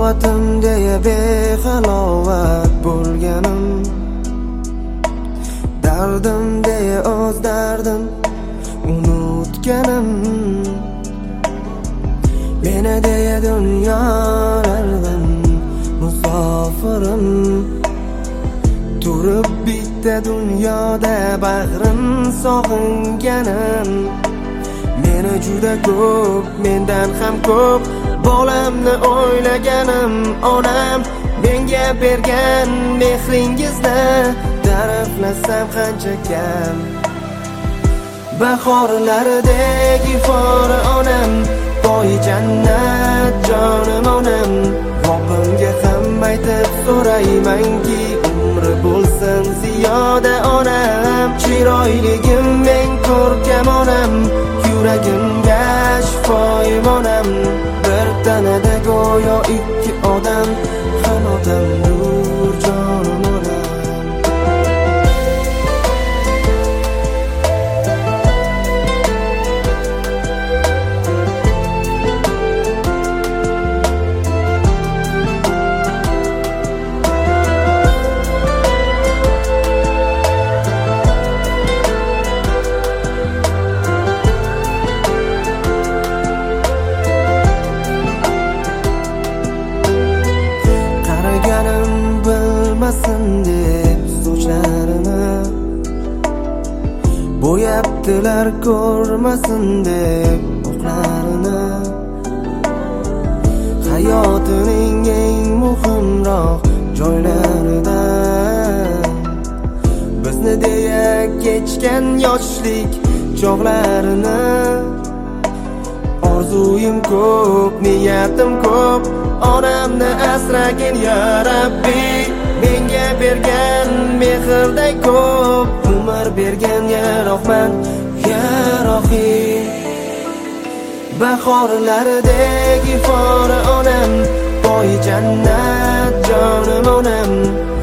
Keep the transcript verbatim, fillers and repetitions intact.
Saoatim deya behalovat bo'lganim, dardim deya o'z dardim unutganim, meni deya dunyolardan musofirim, turib bitta dunyoda bag'rim sog'inganim. Meni juda ko'p, mendan ham ko'p bolamni o'ylaganim. Onam menga bergan mehringizda ta'riflasam qancha kam. Bahorlardek ifori onam, boy jannat jonim onam. Robbimga ham aytib so'raymanki, umri bo'lsin ziyoda onam. Chiroyligim men ko'rkam onam, yuragimga shifoyim onam. Bir tanada go'yo ikki odam, ham odamdur jonim onam. Bilmasin deb sochlarini bo'yabdilar, ko'rmasin deb oqlarini. Hayotining eng muhimroq joylarida bizni deya kechgan yoshlik chog'larini. Orzuyim ko'p, niyatim ko'p, onamni asragin ya Rabbi. Menga bergan mehrday ko'p, umr bergan ya Rahman, ya Rohim. Bahorlardek ifori onam, boy jannat jonim onam.